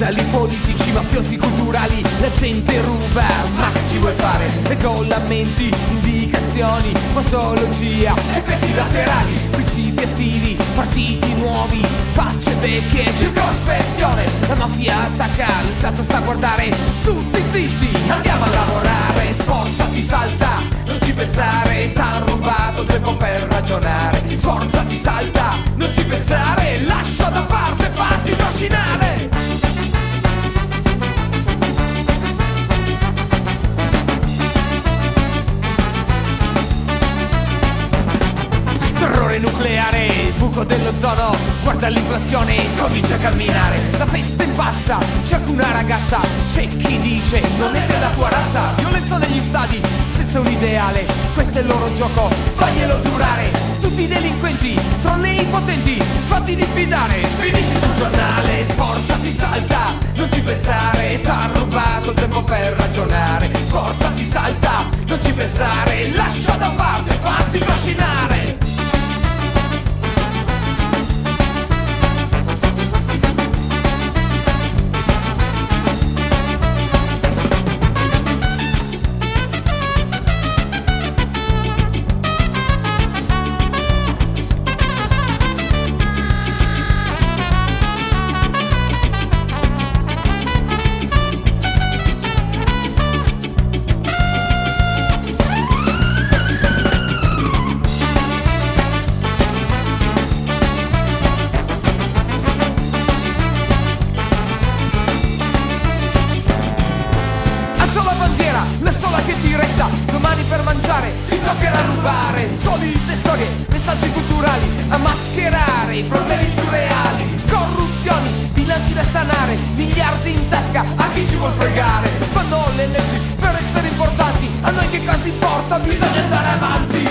Scandali politici, mafiosi, culturali, la gente ruba, ma che ci vuoi fare? Regolamenti, indicazioni, posologia, effetti laterali, principi attivi, partiti nuovi, facce vecchie, circospezione. La mafia attacca, lo Stato sta a guardare, tutti zitti, andiamo a lavorare. Sforzati, salta, non ci pensare, t'han rubato tempo per ragionare. Sforzati, salta, non ci pensare, lascia da parte, fatti trascinare. Terrore nucleare, buco dell'ozono, guarda l'inflazione, comincia a camminare. La festa impazza, c'è anche una ragazza, c'è chi dice non è della tua razza. Violenza negli stadi, senza un ideale, questo è il loro gioco, faglielo durare. Tutti i delinquenti, tranne i potenti, fatti diffidare, finisci sul giornale. Sforzati, salta, non ci pensare, t'han rubato il tempo per ragionare. Sforzati, salta, non ci pensare, lascia da parte, fatti trascinare. La sola che ti resta, domani per mangiare ti toccherà rubare. Solite storie, messaggi culturali a mascherare i problemi più reali. Corruzioni, bilanci da sanare, miliardi in tasca a chi ci vuol fregare. Fanno le leggi per essere importanti, a noi che cosa importa, bisogna andare avanti.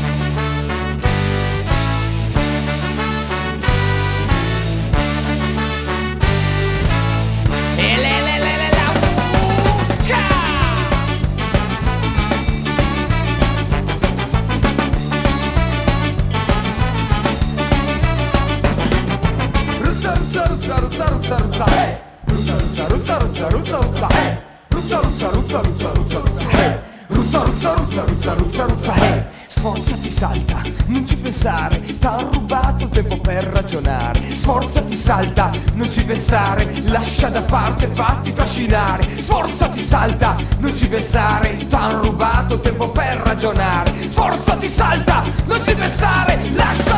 Sforzati, salta, non ci pensare, t'han rubato il tempo per ragionare. Sforzati, salta, non ci pensare, lascia da parte, fatti trascinare. Sforzati, salta, non ci pensare, t'han rubato il tempo per ragionare. Sforzati, salta, non ci pensare, lascia